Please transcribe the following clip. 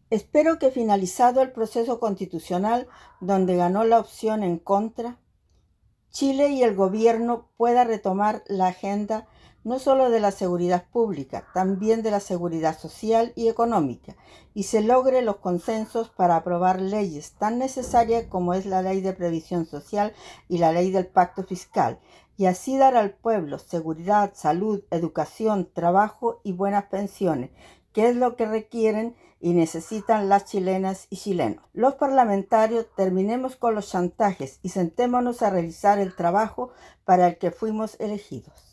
Espero que finalizado el proceso constitucional donde ganó la opción en contra, Chile y el gobierno pueda retomar la agenda no solo de la seguridad pública, también de la seguridad social y económica, y se logre los consensos para aprobar leyes tan necesarias como es la Ley de Previsión Social y la Ley del Pacto Fiscal, y así dar al pueblo seguridad, salud, educación, trabajo y buenas pensiones, que es lo que requieren y necesitan las chilenas y chilenos. Los parlamentarios terminemos con los chantajes y sentémonos a realizar el trabajo para el que fuimos elegidos.